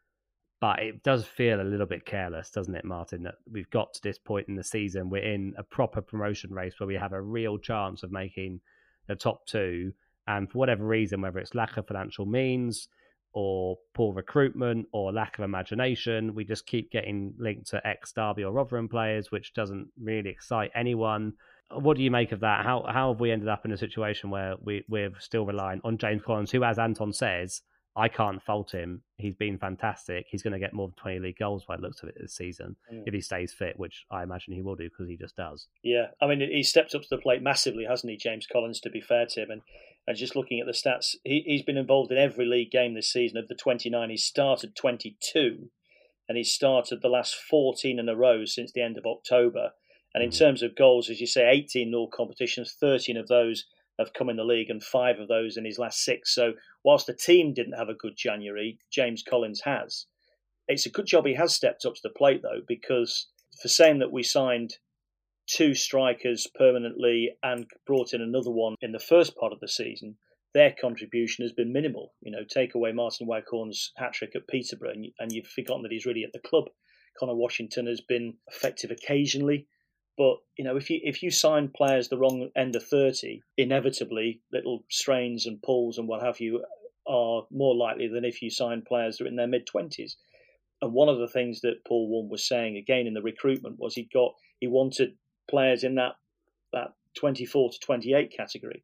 D: But it does feel a little bit careless, doesn't it, Martin, that we've got to this point in the season, we're in a proper promotion race where we have a real chance of making the top two. And for whatever reason, whether it's lack of financial means or poor recruitment or lack of imagination, we just keep getting linked to ex-Derby or Rotherham players, which doesn't really excite anyone. What do you make of that? How how have we ended up in a situation where we, we're still relying on James Collins, who, as Anton says, I can't fault him. He's been fantastic. He's going to get more than twenty league goals by the looks of it this season, mm. if he stays fit, which I imagine he will do because he just does.
F: Yeah, I mean, he stepped up to the plate massively, hasn't he, James Collins, to be fair to him. And, and just looking at the stats, he, he's been involved in every league game this season. Of the twenty-nine, he's started twenty-two, and he's started the last fourteen in a row since the end of October. And in mm. terms of goals, as you say, eighteen all competitions, thirteen of those have come in the league and five of those in his last six. So whilst the team didn't have a good January, James Collins has. It's a good job he has stepped up to the plate, though, because for saying that we signed two strikers permanently and brought in another one in the first part of the season, their contribution has been minimal. You know, take away Martin Waghorn's hat-trick at Peterborough and, and you've forgotten that he's really at the club. Connor Washington has been effective occasionally. But, you know, if you if you sign players the wrong end of thirty, inevitably little strains and pulls and what have you are more likely than if you sign players that are in their mid-twenties. And one of the things that Paul Warne was saying, again, in the recruitment was he got he wanted players in that, that twenty-four to twenty-eight category.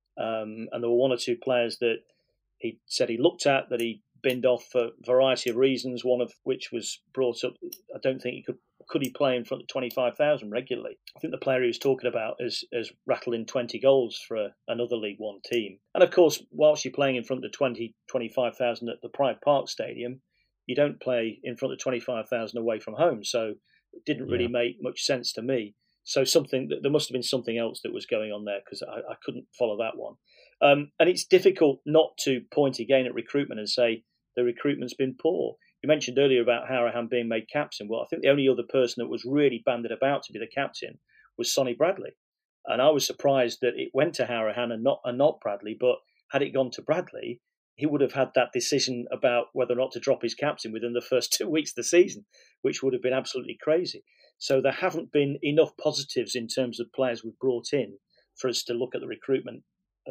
F: Um, and there were one or two players that he said he looked at, that he binned off for a variety of reasons, one of which was brought up. I don't think he could Could he play in front of twenty-five thousand regularly? I think the player he was talking about has, has rattled in twenty goals for a, another League One team. And of course, whilst you're playing in front of twenty, twenty-five thousand at the Pride Park Stadium, you don't play in front of twenty-five thousand away from home. So it didn't really yeah. make much sense to me. So something there must have been something else that was going on there, because I, I couldn't follow that one. Um, and it's difficult not to point again at recruitment and say the recruitment's been poor. You mentioned earlier about Harahan being made captain. Well, I think the only other person that was really banded about to be the captain was Sonny Bradley. And I was surprised that it went to Harahan and not and not Bradley. But had it gone to Bradley, he would have had that decision about whether or not to drop his captain within the first two weeks of the season, which would have been absolutely crazy. So there haven't been enough positives in terms of players we've brought in for us to look at the recruitment of the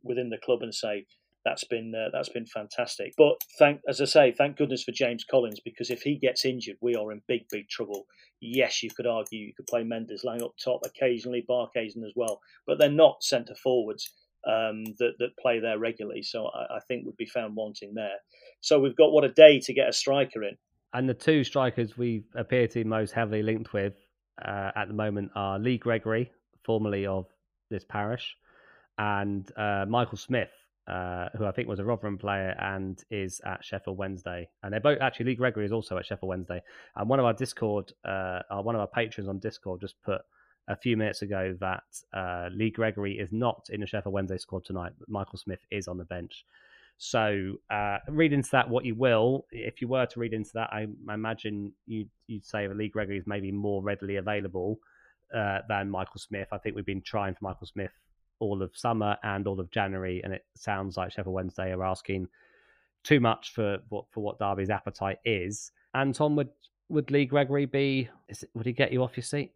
F: within the club and say that's been uh, that's been fantastic. But thank, as I say, thank goodness for James Collins, because if he gets injured, we are in big, big trouble. Yes, you could argue you could play Mendez-Laing up top occasionally, Barkhuizen as well, but they're not centre forwards um, that that play there regularly. So I, I think would be found wanting there. So we've got what a day to get a striker in.
D: And the two strikers we appear to be most heavily linked with uh, at the moment are Lee Gregory, formerly of this parish, and uh, Michael Smith, uh, who I think was a Rotherham player and is at Sheffield Wednesday. And they're both, actually, Lee Gregory is also at Sheffield Wednesday. And one of our Discord, uh, one of our patrons on Discord just put a few minutes ago that uh, Lee Gregory is not in the Sheffield Wednesday squad tonight, but Michael Smith is on the bench. So uh, read into that what you will. If you were to read into that, I, I imagine you'd, you'd say that Lee Gregory is maybe more readily available uh, than Michael Smith. I think we've been trying for Michael Smith all of summer and all of January, and it sounds like Sheffield Wednesday are asking too much for what for what Derby's appetite is. Anton, would would Lee Gregory be? Is it, would he get you off your seat?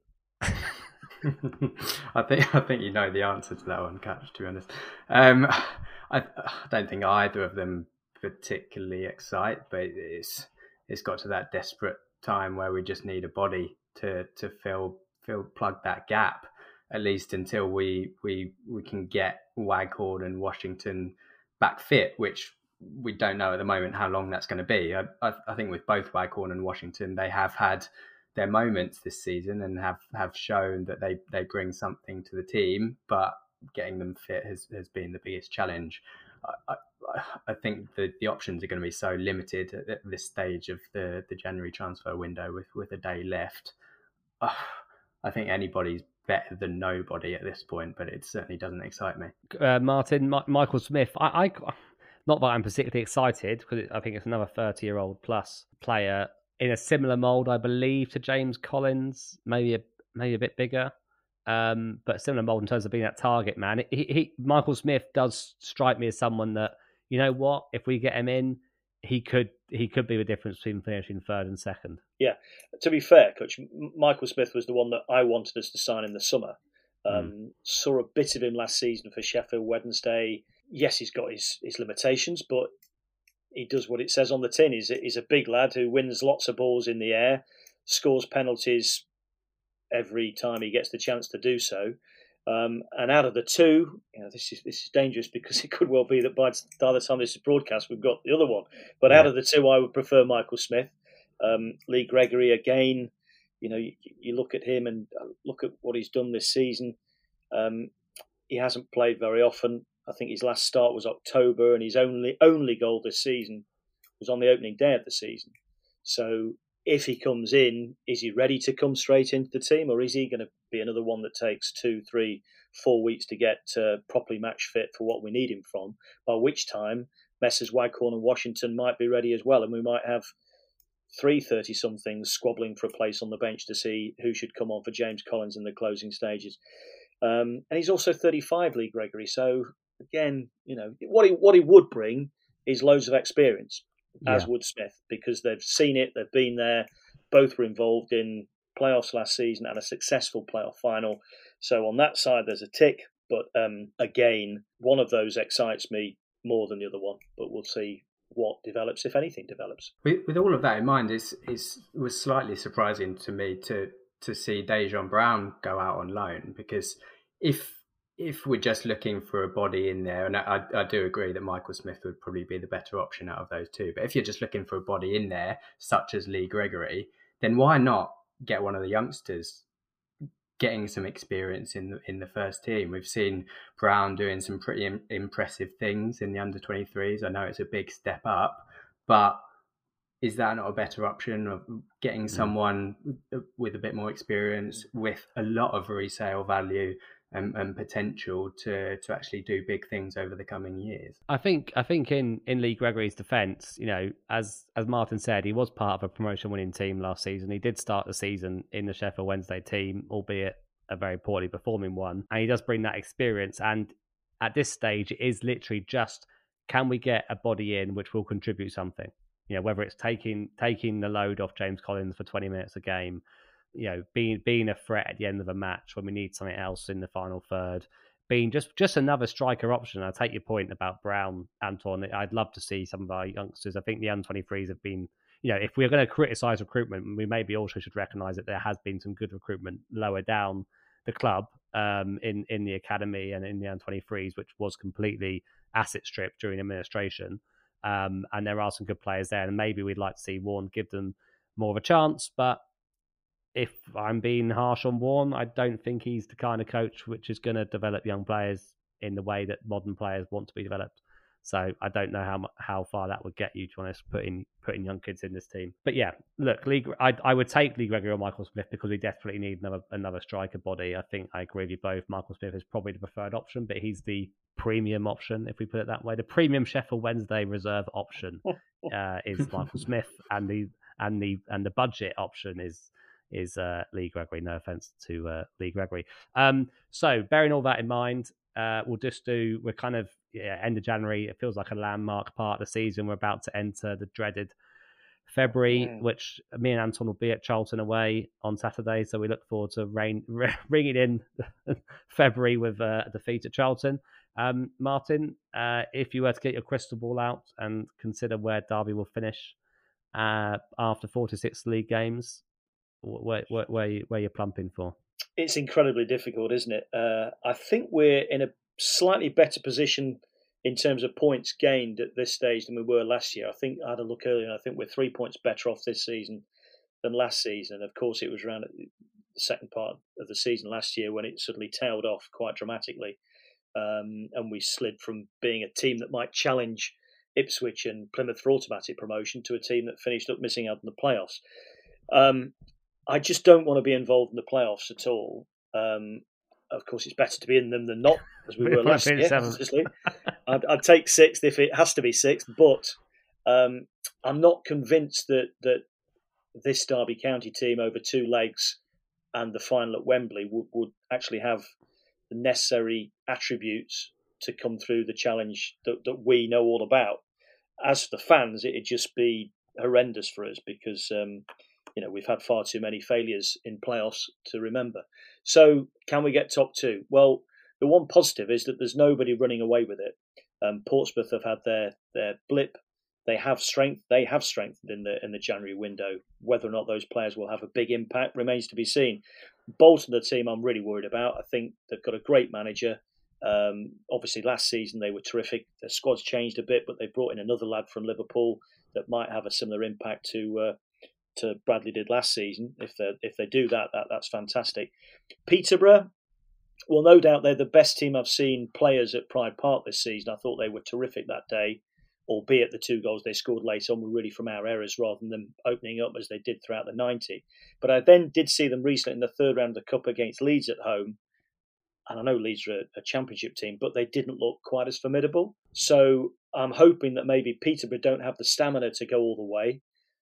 E: I think I think you know the answer to that one, Catch, to be honest. Um, I, I don't think either of them particularly excite, but it's it's got to that desperate time where we just need a body to to fill fill plug that gap, at least until we we we can get Waghorn and Washington back fit, which we don't know at the moment how long that's going to be. I, I, I think with both Waghorn and Washington, they have had their moments this season and have, have shown that they, they bring something to the team, but getting them fit has, has been the biggest challenge. I, I, I think the, the options are going to be so limited at, at this stage of the, the January transfer window with, with a day left. Uh, I think anybody's better than nobody at this point, but it certainly doesn't excite me.
D: Uh, Martin, Ma- Michael Smith, I, I, not that I'm particularly excited, because I think it's another thirty-year-old plus player in a similar mould, I believe, to James Collins, maybe a maybe a bit bigger, um, but similar mould in terms of being that target man. He, he, Michael Smith does strike me as someone that, you know what, if we get him in, he could he could be the difference between finishing third and second.
F: Yeah, to be fair, Coach, Michael Smith was the one that I wanted us to sign in the summer. Um, mm. Saw a bit of him last season for Sheffield Wednesday. Yes, he's got his, his limitations, but he does what it says on the tin. He's a, he's a big lad who wins lots of balls in the air, scores penalties every time he gets the chance to do so. Um, and out of the two, you know, this is this is dangerous because it could well be that by the time this is broadcast, we've got the other one. But yeah. Out of the two, I would prefer Michael Smith. Um, Lee Gregory, again, you know, you, you look at him and look at what he's done this season. Um, he hasn't played very often. I think his last start was October, and his only only goal this season was on the opening day of the season. So if he comes in, is he ready to come straight into the team, or is he going to be another one that takes two, three, four weeks to get uh, properly match fit for what we need him from, by which time Messrs Waghorn and Washington might be ready as well, and we might have three thirty-somethings squabbling for a place on the bench to see who should come on for James Collins in the closing stages. Um, and he's also thirty-five, Lee Gregory, so again, you know, what he what he would bring is loads of experience, as yeah. would Smith, because they've seen it, they've been there, both were involved in playoffs last season and a successful playoff final. So on that side, there's a tick, but um, again, one of those excites me more than the other one, but we'll see what develops, if anything develops.
E: With, with all of that in mind, it's, it's, it was slightly surprising to me to, to see Dejan Brown go out on loan, because if If we're just looking for a body in there, and I, I do agree that Michael Smith would probably be the better option out of those two, but if you're just looking for a body in there, such as Lee Gregory, then why not get one of the youngsters getting some experience in the, in the first team? We've seen Brown doing some pretty im- impressive things in the under twenty-threes. I know it's a big step up, but is that not a better option of getting someone with a bit more experience, with a lot of resale value and, and potential to, to actually do big things over the coming years?
D: I think I think in, in Lee Gregory's defence, you know, as as Martin said, he was part of a promotion-winning team last season. He did start the season in the Sheffield Wednesday team, albeit a very poorly performing one. And he does bring that experience. And at this stage, it is literally just, can we get a body in which will contribute something? You know, whether it's taking taking the load off James Collins for twenty minutes a game, you know, being being a threat at the end of a match when we need something else in the final third, being just, just another striker option. I take your point about Brown, Anton. I'd love to see some of our youngsters. I think the under twenty-threes have been, you know, if we're going to criticise recruitment, we maybe also should recognise that there has been some good recruitment lower down the club um, in, in the academy and in the under twenty-threes, which was completely asset stripped during administration. Um, and there are some good players there, and maybe we'd like to see Warne give them more of a chance. But if I'm being harsh on Warne, I don't think he's the kind of coach which is going to develop young players in the way that modern players want to be developed. So I don't know how how far that would get you, to be honest, putting putting young kids in this team. But yeah, look, Lee, I I would take Lee Gregory or Michael Smith because we desperately need another another striker body. I think I agree with you both. Michael Smith is probably the preferred option, but he's the premium option, if we put it that way. The premium Sheffield Wednesday reserve option uh, is Michael Smith, and the and the and the budget option is. is uh, Lee Gregory. No offence to uh, Lee Gregory. Um, so bearing all that in mind, uh, we'll just do, we're kind of, yeah, end of January. It feels like a landmark part of the season. We're about to enter the dreaded February, mm. which me and Anton will be at Charlton away on Saturday. So we look forward to rain, ringing in February with uh, a defeat at Charlton. Um, Martin, uh, if you were to get your crystal ball out and consider where Derby will finish uh, after forty-six league games, Where, where, where, you, where you're plumping for?
F: It's incredibly difficult, isn't it? Uh, I think we're in a slightly better position in terms of points gained at this stage than we were last year. I think I had a look earlier, and I think we're three points better off this season than last season. Of course, it was around the second part of the season last year when it suddenly tailed off quite dramatically, um, and we slid from being a team that might challenge Ipswich and Plymouth for automatic promotion to a team that finished up missing out on the playoffs. Um, I just don't want to be involved in the playoffs at all. Um, of course, it's better to be in them than not, as we were last year. Obviously, I'd, I'd take sixth if it has to be sixth, but um, I'm not convinced that that this Derby County team over two legs and the final at Wembley would, would actually have the necessary attributes to come through the challenge that, that we know all about. As for the fans, it'd just be horrendous for us because. Um, You know, we've had far too many failures in playoffs to remember. So can we get top two? Well, the one positive is that there's nobody running away with it. Um, Portsmouth have had their their blip. They have strength. They have strengthened in the in the January window. Whether or not those players will have a big impact remains to be seen. Bolton, the team I'm really worried about. I think they've got a great manager. Um, obviously, last season they were terrific. Their squad's changed a bit, but they brought in another lad from Liverpool that might have a similar impact to. Uh, to Bradley did last season. If they if they do that, that that's fantastic. Peterborough, well, no doubt they're the best team I've seen players at Pride Park this season. I thought they were terrific that day, albeit the two goals they scored late on were really from our errors rather than them opening up as they did throughout the ninety. But I then did see them recently in the third round of the Cup against Leeds at home. And I know Leeds are a, a championship team, but they didn't look quite as formidable. So I'm hoping that maybe Peterborough don't have the stamina to go all the way.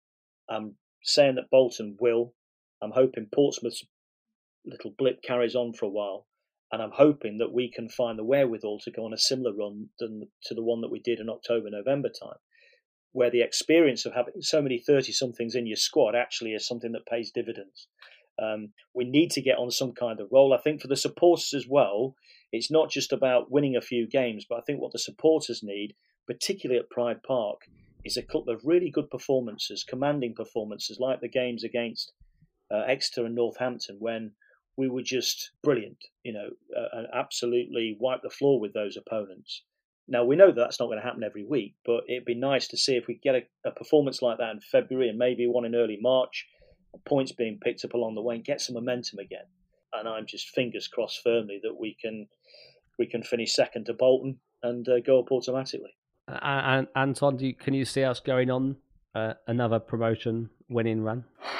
F: I'm saying that Bolton will. I'm hoping Portsmouth's little blip carries on for a while. And I'm hoping that we can find the wherewithal to go on a similar run than to the one that we did in October, November time, where the experience of having so many thirty-somethings in your squad actually is something that pays dividends. Um, we need to get on some kind of roll. I think for the supporters as well, it's not just about winning a few games, but I think what the supporters need, particularly at Pride Park, is a couple of really good performances, commanding performances, like the games against uh, Exeter and Northampton, when we were just brilliant, you know, uh, and absolutely wiped the floor with those opponents. Now, we know that that's not going to happen every week, but it'd be nice to see if we get a, a performance like that in February and maybe one in early March, points being picked up along the way and get some momentum again. And I'm just fingers crossed firmly that we can we can finish second to Bolton and uh, go up automatically.
D: Uh, and Anton, do you, can you see us going on uh, another promotion winning run?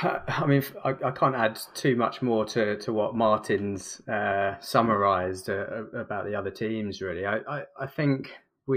E: I mean, I, I can't add too much more to, to what Martin's uh, summarised uh, about the other teams, really. I, I, I think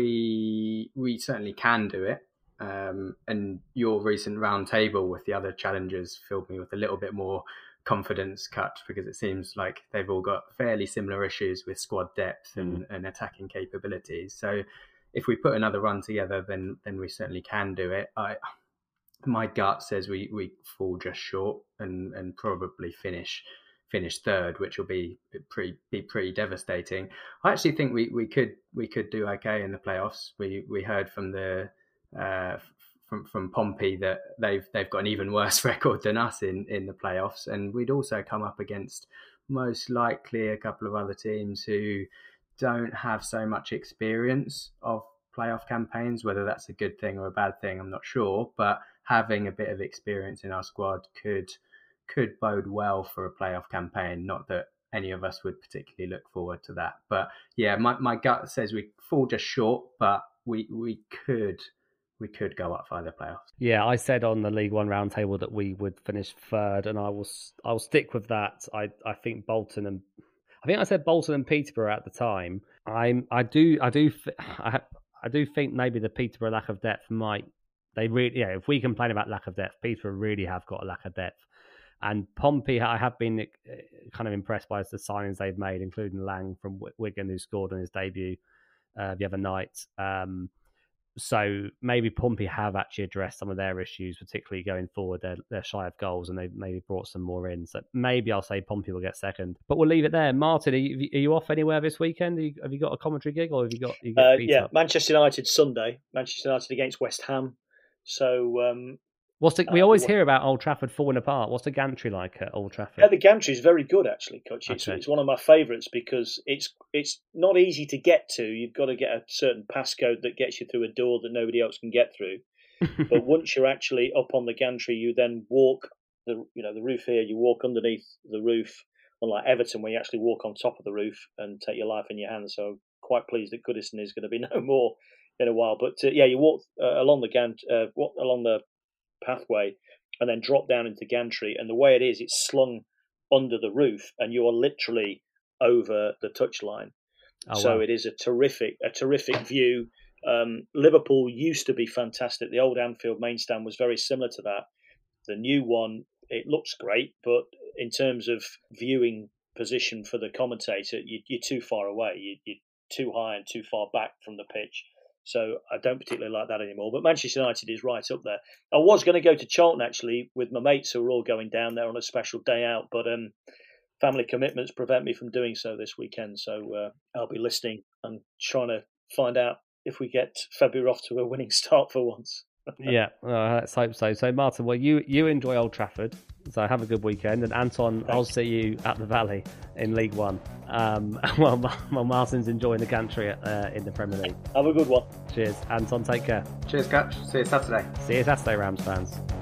E: we we certainly can do it. Um, and your recent round table with the other challengers filled me with a little bit more confidence cut, because it seems like they've all got fairly similar issues with squad depth and, mm. and attacking capabilities. So if we put another run together, then then we certainly can do it. I, my gut says we, we fall just short and, and probably finish finish third, which will be pretty be pretty devastating. I actually think we, we could we could do okay in the playoffs. We we heard from the uh, from from Pompey that they've they've got an even worse record than us in, in the playoffs, and we'd also come up against most likely a couple of other teams who don't have so much experience of playoff campaigns. Whether that's a good thing or a bad thing, I'm not sure, but having a bit of experience in our squad could could bode well for a playoff campaign. Not that any of us would particularly look forward to that, but yeah, my, my gut says we fall just short, but we we could we could go up via the playoffs.
D: Yeah, I said on the League One roundtable that we would finish third, and I will I'll stick with that. I I think Bolton and I think I said Bolton and Peterborough at the time. I'm I do I do I, I do think maybe the Peterborough lack of depth might they really yeah if we complain about lack of depth, Peterborough really have got a lack of depth. And Pompey, I have been kind of impressed by the signings they've made, including Lang from Wigan, who scored on his debut uh, the other night. Um, so maybe Pompey have actually addressed some of their issues, particularly going forward. They're, they're shy of goals, and they've maybe brought some more in. So maybe I'll say Pompey will get second. But we'll leave it there. Martin, are you, are you off anywhere this weekend? Have you, have you got a commentary gig, or have you got? You got
F: uh, yeah, up? Manchester United Sunday. Manchester United against West Ham. So. Um...
D: What's the, we always hear about Old Trafford falling apart. What's the gantry like at Old Trafford?
F: Yeah, the gantry is very good, actually, Coach. It's,
D: okay.
F: it's one of my favourites because it's it's not easy to get to. You've got to get a certain passcode that gets you through a door that nobody else can get through. But once you're actually up on the gantry, you then walk the you know the roof here. You walk underneath the roof, unlike Everton, where you actually walk on top of the roof and take your life in your hands. So quite pleased that Goodison is going to be no more in a while. But uh, yeah, you walk uh, along the gant uh, walk along the pathway and then drop down into gantry, and the way it is, it's slung under the roof and you are literally over the touchline. Oh, so wow. It is a terrific a terrific view. um, Liverpool used to be fantastic. The old Anfield main stand was very similar to that. The new one, it looks great, but in terms of viewing position for the commentator, you, you're too far away. You, you're too high and too far back from the pitch. So I don't particularly like that anymore. But Manchester United is right up there. I was going to go to Charlton, actually, with my mates who are all going down there on a special day out. But um, family commitments prevent me from doing so this weekend. So uh, I'll be listening and trying to find out if we get February off to a winning start for once.
D: Yeah, uh, let's hope so. So, Martin, well, you, you enjoy Old Trafford. So have a good weekend. And Anton, Thanks. I'll see you at the Valley in League One. Um, well, well, Martin's enjoying the gantry uh, in the Premier League.
F: Have a good one.
D: Cheers. Anton, take care.
E: Cheers, Catch. See you Saturday.
D: See you Saturday, Rams fans.